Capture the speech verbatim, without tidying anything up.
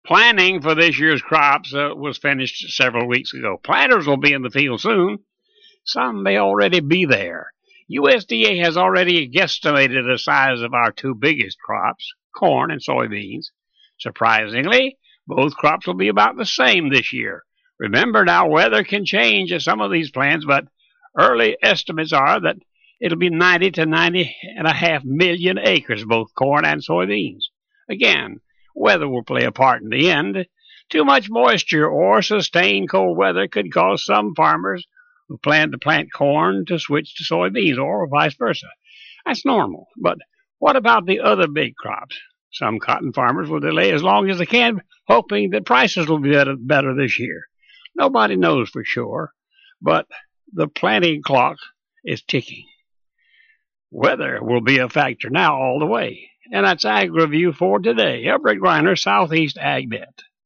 Planning for this year's crops uh, was finished several weeks ago. Planters will be in the field soon. Some may already be there. U S D A has already guesstimated the size of our two biggest crops, corn and soybeans. Surprisingly, both crops will be about the same this year. Remember now, weather can change some of these plans, but early estimates are that it'll be ninety to ninety and a half million acres, both corn and soybeans. Again, weather will play a part in the end. Too much moisture or sustained cold weather could cause some farmers who plan to plant corn to switch to soybeans or vice versa. That's normal. But what about the other big crops? Some cotton farmers will delay as long as they can, hoping that prices will be better, better this year. Nobody knows for sure, but the planting clock is ticking. Weather will be a factor now all the way. And that's Ag Review for today. I'm Rick Reiner, Southeast AgNet.